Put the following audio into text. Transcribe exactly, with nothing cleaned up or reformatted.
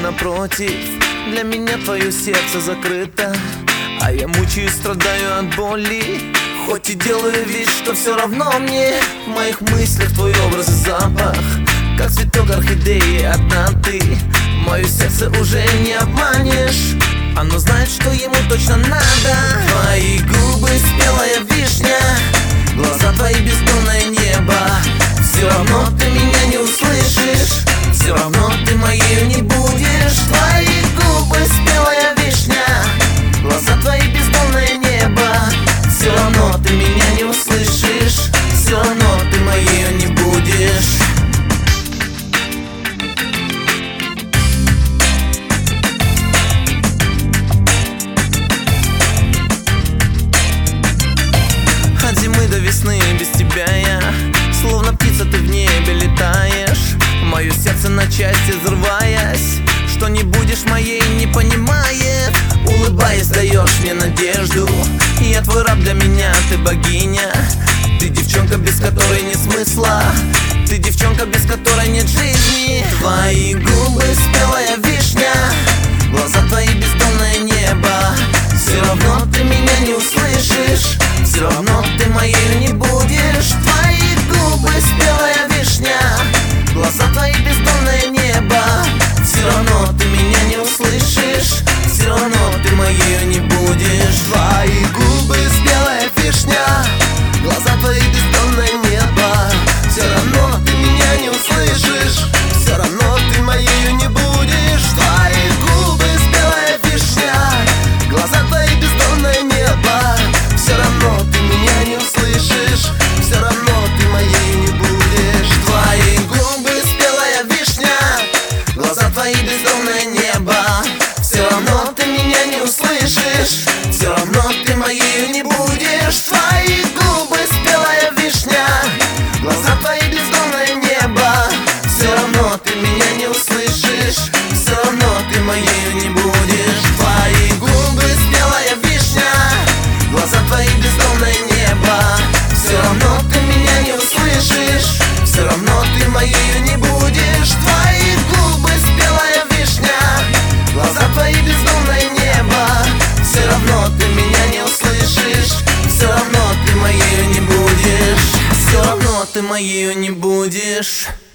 напротив. Для меня твое сердце закрыто, а я мучаюсь, страдаю от боли. Хоть и делаю вид, что все равно мне. В моих мыслях твой образ и запах, как цветок орхидеи, одна ты. Мое сердце уже не обманешь, оно знает, что ему точно надо. Твои губы спелая вишня, глаза твои бездонное небо. Все равно ты меня не услышишь, все равно ты моей не будешь. Твои губы спелая вишня, глаза твои бездонное небо. Все равно ты меня не услышишь, все равно ты моей не будешь. От зимы до весны без тебя я, словно птица, ты в небе летаешь. Мое сердце на части взрываясь, что не будешь моей, не понимает. Улыбаясь, даешь мне надежду, я твой раб, для меня ты богиня. Ты девчонка, без которой нет смысла, ты девчонка, без которой нет жизни. Твои губы спелая вишня, глаза твои бездонное небо. Все равно ты меня не услышишь, все равно ты моей не будешь. Твои губы спелая вишня, глаза твои бездонное небо. Все равно ты меня не услышишь, все равно ты моей не будешь. Твои губы спелая вишня, глаза твои бездонное небо. Все равно ты меня не услышишь, все равно ты моей не будешь. Твои губы спелая вишня, глаза твои бездонное небо. Все равно ты меня не услышишь, все равно ты моей не будешь. Твои губы спелая вишня, глаза твои бездонное небо. Все равно ты меня не услышишь, все равно ты моей не будешь. Твои губы спелая вишня, глаза твои бездонное небо. Все равно ты меня не услышишь, все равно ты моей не будешь. Твои губы спелая вишня, глаза твои бездонное небо. Все равно ты меня не услышишь, все равно ты моей не будешь. Твои губы спелая вишня, глаза твои бездонное небо. Все равно ты меня не услышишь, все равно ты моей не будешь, все равно ты моей не будешь.